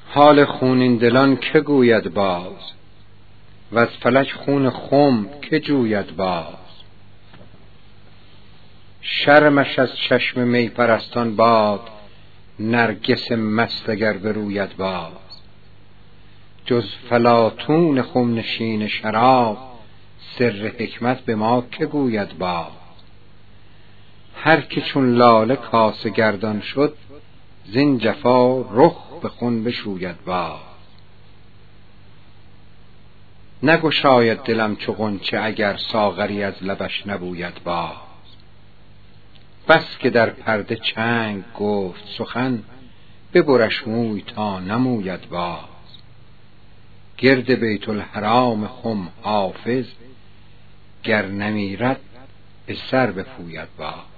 حال خونین دلان که گوید باز، و از فلک خون خم که جوید باز. شرمش از چشم می پرستان باد، نرگس مست اگر بروید باز. جز فلاطون خم نشین شراب، سر حکمت به ما که گوید باز. هر که چون لاله کاسه گردان شد، زین جفا رخ به خون بشوید باز. نگشاید دلم چو غنچه اگر ساغری از لبش نبوید باز. بس که در پرده چنگ گفت سخن، ببرش موی تا نموید باز. گرد بیت الحرام خم حافظ، گر نمیرد به سر بپوید باز.